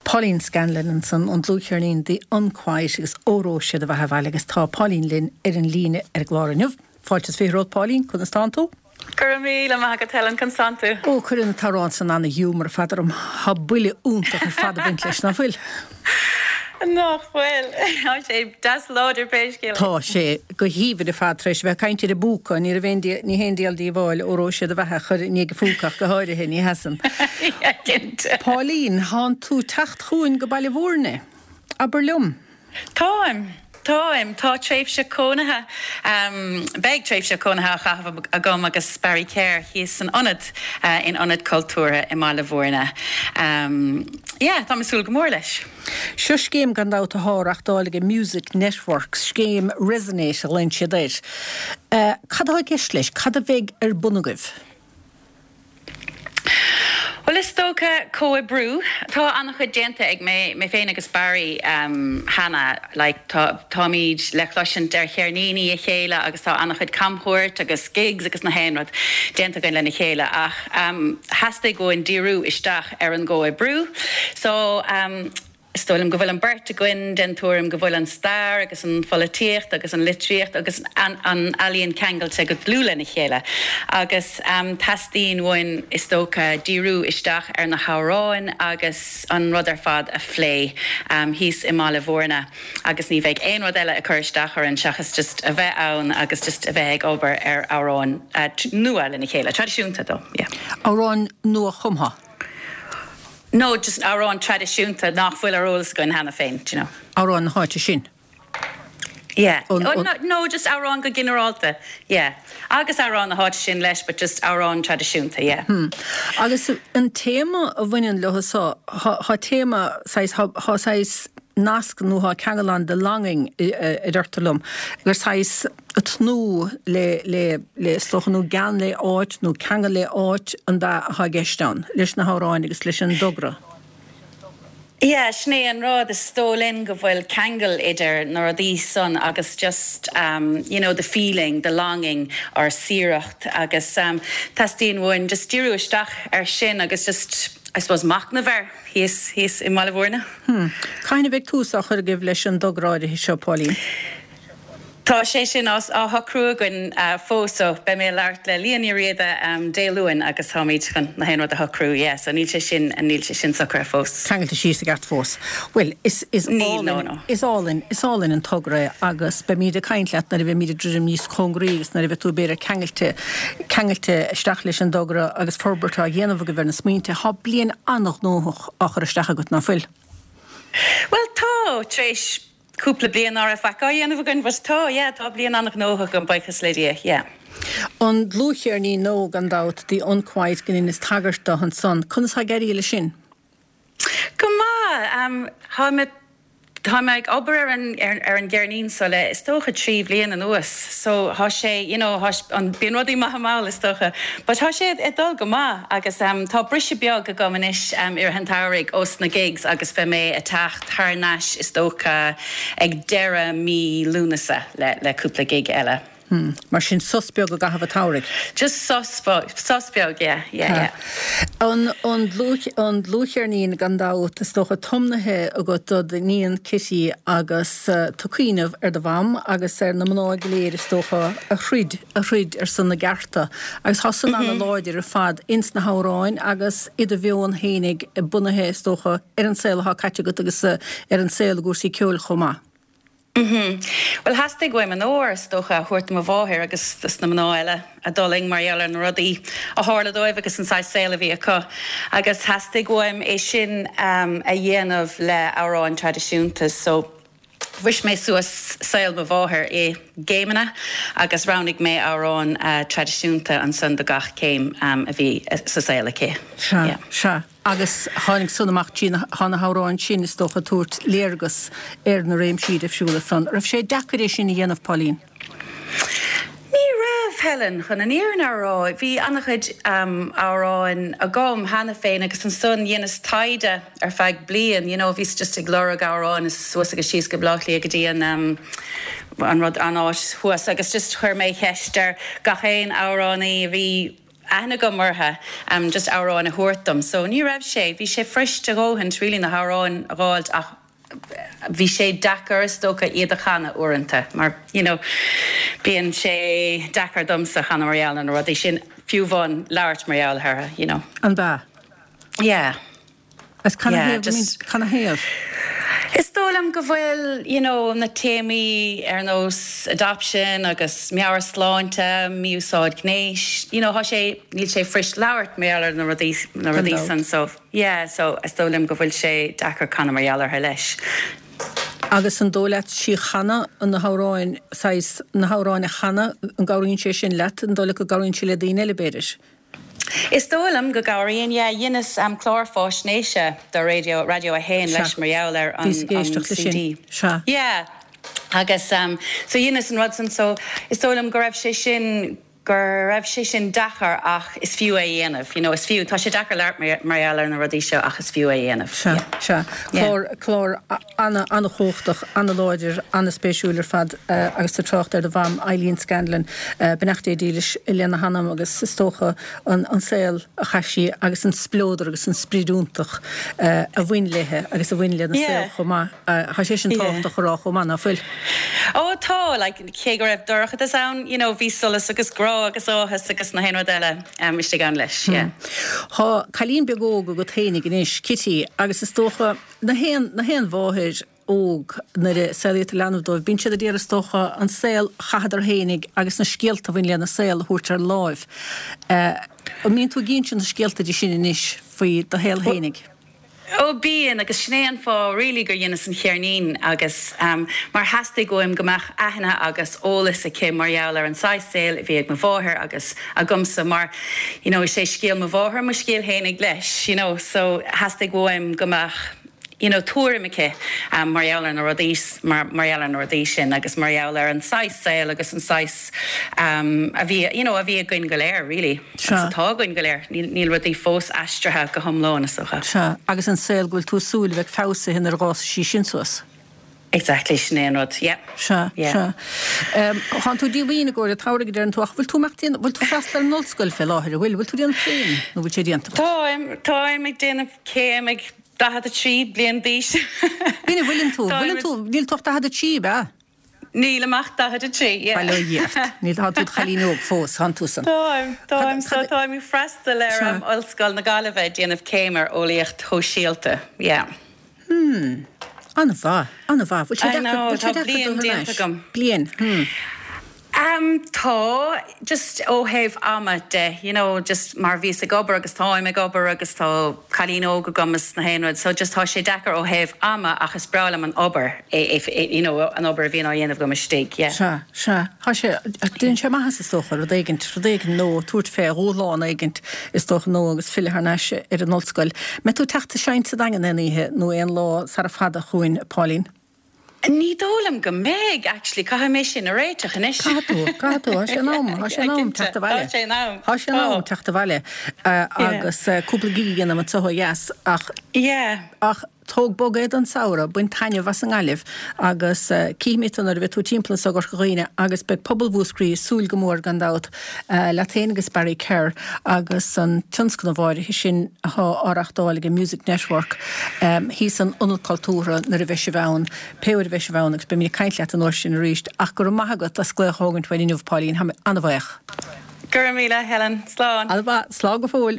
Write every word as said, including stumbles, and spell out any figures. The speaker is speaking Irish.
Pauline Scanlonson an lúchearnín the unquiet is óróise de bheit agus tá Pauline Lynn ar an líne ar gláraniuh. Fáiltas féród Pauline, chun stantó? Gur mí le mai go telan constantú. Ó, chuann tarrán san anna humor fadar am ha buile úntaach ar fada bint leis na bhfuil. No, well, I say das láidir péiscéil. Tá sé go híomh de fad treis bheith caiinte de búca ní a bhéndi ní héndíal dí bháil óróise de bheithe chur ní go fúcach go háirithe ní hesan. Pauline, há tú tacht chuin go bailile bhórne. Aber lum. Táim. Táim, tá tréimh se cónathe, um, beg tréimh se cónathe chafh a gom agus Barry Kerr, hís an onad uh, in onad cultúra i Mála Bhórna. Um, yeah, tá masúil go mór leis. Seo scéim gan dá a háireach dálaige Music Networks, scéim Resonate a lein siad éis. Uh, cad a gceist leis, cad a bheith ar bunagah? Well, is tócha cóa brú, tá annach chud déanta ag mé mé féin agus Barry um, Hannah, like, tá míid le chluisian der chearníní a chéile agus tá annach chud camchúirt agus gigs agus na héanrad déanta goin lena chéile ach um, hassta go in díú isteach ar an cóa brú. So um, Stoilm go bhfuil an beirt a gin den túm go bhfuil an star agus an folletíocht agus an litríocht agus an, an alíonn cengailte go lúla na chéile. Agus um, tastín bhain is tócha díú isteach ar na háráin agus an rud ar fad a phlé um, hís i Mála Bhórna. Agus ní bheith éon rud eile a chur isteach ar an seachas just a bheith ann agus just a bheith ag obair ar áráin uh, nua lena chéile. Tradiisiúnta dó, yeah. Áráin nua chumha? No, just our own tradiisiúnta nach bhfuil ar ólas go in hana féin, you know. Áráin na háite sin? Yeah. Un, oh, un... no, no, just our own go generalta. Yeah. Agus our own na háite sin leis, but just our own tradiisiúnta, yeah. Hmm. Agus an téma a bhain lehasá, ha téma sais ha sais nasc nó ha Cangalan de Longing i d'irtalum. Gur sais a tnú le le le slochanú gan le áit nó Cangal le áit an da ha geistan. Leis na háráin agus leis an dogra. Yeah, sné an rád is stólinn go bhfuil Cangal idir nor a dí son agus just, um, you know, the feeling, the longing or síreacht agus um, tastín bhain just díú isteach ar sin agus just I suppose Machnaver, he's he's in Mála Bhórna. Hmm. Kind bheith túsach ar gibh leis an dográide hí seo Pauline. Tá sé sin as á hocrúgan uh, fóso be mé leart le líanaí réide um, déluúin agus thoid chun na héanrad a hocrú, yes, a níl sé sin a níl sé sin sacra fós. Cangailta síos a gart fós. Well, is is all no, in, no. is all in is all in an togra agus be míad a caintleat na bheith míad a druim níos congrígus na bheith tú béir cangailta cangailta isteach leis an dogra agus forbertá dhéanamh go bhar na smínte ha blian annach nóch achar isteach agat na fuil. Well, tá tréis cúpla blian ar a faca dhéanamh gon was tá, yeah, tá blian annach nócha an baichas leidia, yeah. An lúchearní nó gan dát the unquiet gan is tagarta an son. Cunas ha geirí le sin? Go má, um, ha me Tá meid obair ar an ar an gcearnín so le is tócha trí blian an uas. So há sé, you know, há an bíon rudaí maithamáil is tócha. But há sé i dul go má agus um, tá brise beag go gomanis um, ar an táraigh os na gigs agus fe mé a tacht thar náis is tócha ag deire mí lúnasa le le cúpla gig eile. Hmm. Mar sin sosbeag go gahaf a táraigh. Just sosbeag, sosbeag, yeah, yeah, yeah. An an lúchearnín gan dát is tócha tomnathe a go dod níon kití agus uh, tucíineh ar do bham agus ar na mná léir is tócha a chrid a chrid ar san na garta agus hasan mm-hmm. an láidir ar fad ins na háráin agus iad a bheon hénig bunathe is tócha ar an saoil ha caite go agus uh, ar an saoil gúsí ceol chomá. Mhm. Well, hastig goim an óir stocha chuirt mo bháthir agus dus na mnáile a doling marall an rudaí a hála dóibh agus an sais saoil a bhí acu. Agus hastig goim é sin um, a dhéanamh le áráin tradiisiúnta, so bhuis mé suas saoil mo bháthir é géimena agus ránig mé áráin uh, tradiisiúnta an son do gach céim um, a bhí uh, sa saoil cé. Se, yeah. Se. Agus hánig sunamach tí hána háráin sin is tócha túirt léargus ar na réim siad a fiúla san. Rah sé decaréis sin i dhéanamh Pauline? Ní raibh Helen chun an íar árá, bhí annachid um, áráin a gom hana féin agus an son dhéanas taide ar feig blian, you know, bhís just ag glórag áráin is suas agus síos go blachlaí a go dtíon um, an rud anáis huas agus just chuir mé heistear gachéin áránaí a bhí ana go martha um, just árán a thuirtam. So ní raibh sé, bhí sé friste góhant rilí na hárán ráilt ach bhí sé dachar stocha iad a chana uanta, mar, you know, bíon sé dachar domsa chana marall an rud é sin fiúbhain leabhart marall thara, you know. An bá? Yeah. As canna Yeah, héamh, just- canna héamh. Is dólam go bhfuil, you know, na téimi ar nós adoption agus meabhar sláinte, miúsáid gnéis, you know, há sé, níl sé fris leabhart marall na rudís na rudísan, so, yeah, so is dólam go bhfuil sé dachar chana marall ar leis. Agus an dólaat sí chana an na háráin, sais na háráin a chana an gáiríonn sé sin leat an dóla go gáiríonn sí le daoine le béidir. Is dólam go gáiríonn, yeah, dhéanas am chlár fáisnéise do radio, radio a héin leis marall ar an, Bhí an géisteach le C D. sin. Se. Yeah. Agus, um, so dhéanas an rudsan, so is dólam go raibh sé sin gur raibh sé sin dachar ach is fiú a dhéanamh, you know, is fiú, tá sé dachar leart marall ar na rudí seo ach is fiú a dhéanamh. Se, se. Chlár, chlár anna, anna chóchtach, anna láidir, anna spéisiúlar fad uh, agus sa trocht ar de bham Eileen Scanlon uh, benachtaí dílis Elena Hannam agus stócha an, an saoil a chaisí agus an splódar agus an sprídúntach uh, a bhain lethe agus a bhain le na Yeah. saoil chomá. Uh, Tá sé sin Yeah. táchtach rá chomá na fuil. Ó tá, like, cé go raibh dorcha is ann, you know, bhí solas agus grá agus áthas agus na héanú eile um, iste gan leis, yeah. Tá chalín begóga go ténig inis Kitty agus is tócha na héan na héan bháthir óg na saoíte leanúdóibh bín siad a dtíar tócha an saoil chahadar hénig agus na scialta bhain le na saoil thuirtar láimh. A mín tú ginn sin na scialta dí sin inis faoi do héal hénig. Ó bíon agus snéan fá rilí gur dhéana an chearnín agus um, mar heasta goim gomach aithna agus ólas a cé marall ar an sáisil bhí ag mo bháthir agus a gumsa mar, you know, sé scéal mo bháthir mo scéal hénig leis, you know, so heasta goim gomach you know, túirimice um, marall ar na rodís, mar, marall ar na rodís sin agus marall ar an sáisil agus an sáis um, a bhí, you know, a bhí a gcuin go léir, really. Sure. Agus atá gcuin go léir, níl, níl rudí fós astrathe go thomláin is socha. Se agus an saoil ghfuil tú súil bheith fása hin ar gás sí sin suas. Exactly, snéanrod, yeah. Se, Yeah. se. Chan tú díhína góir a táirigh ar an tuach, bhfuil tú meachtaíon, bhfuil tú freastal an nolscoil fel láthir, bhfuil bhfuil tú díon féin, nó bhfuil sé díanta. Táim, táim ag déanamh céim ag dahad a tríd blian díis. Bína bhfuiln tú, bhfuiln tú, níl tocht a had a tí, be? Níl amach dahad a tríd, yeah. Bailó dhéart, níl had tú chalín óg fós, han túsan. Táim, táim, Cad- so cad- táim ag freastal ar am ollscoil na Galibheith déanamh céim ar ólaíocht thóisialta, yeah. Anna bha, Anna bha, bhfuil sé I know, deachar, tá bliain déanta gom. Blian, hm. Um, tá, just ó héh ama de, you know, just mar vís a gobar agus táim a gobar agus tá chalín ó go gomas na héanrad, so just tá sé dechar ó héh ama achas bralam an obar, if, you know, an obar a bhíon á dhéanamh go mistéig, yeah. Se, se, ha sé, dyn sé maithas is tóchar, rud eigent, rud eigent nó, túirt fé róláin eigent is tóch nó agus fili haar neise ar an oldscoil. Me tú teachta seint sa dagan eníthe nó ein lá sar a fada chuin Pauline? Ní dólam go méid, actually, caithe mé sin a réiteach in is. Catú, catú, ha sé nám, ha sé nám teachta bhaile. Tá sé nám. Ha sé nám teachta bhaile. Agus cúpla gigi gan am an toho yes, ach Yeah. ach tóg bogad an saora, buin taine was an galibh, agus uh, cíimitan ar bheith tú timplan sa gur goine, agus beg pobl bhúscrí súil gomór gan dát uh, Latéin agus Barry Kerr, agus an tionscan bháir hí sin há áraachtálaige Music Network, um, hís an unalcultúra na a bheisi bhain, peir bheisi bhain, agus be mí caiintleat an oir sin ríist, ach gur mahagat a scléach hágan twainniuh Pauline, anna bhaich. Gur míle, Helen, slán. Alba, slá go fóil.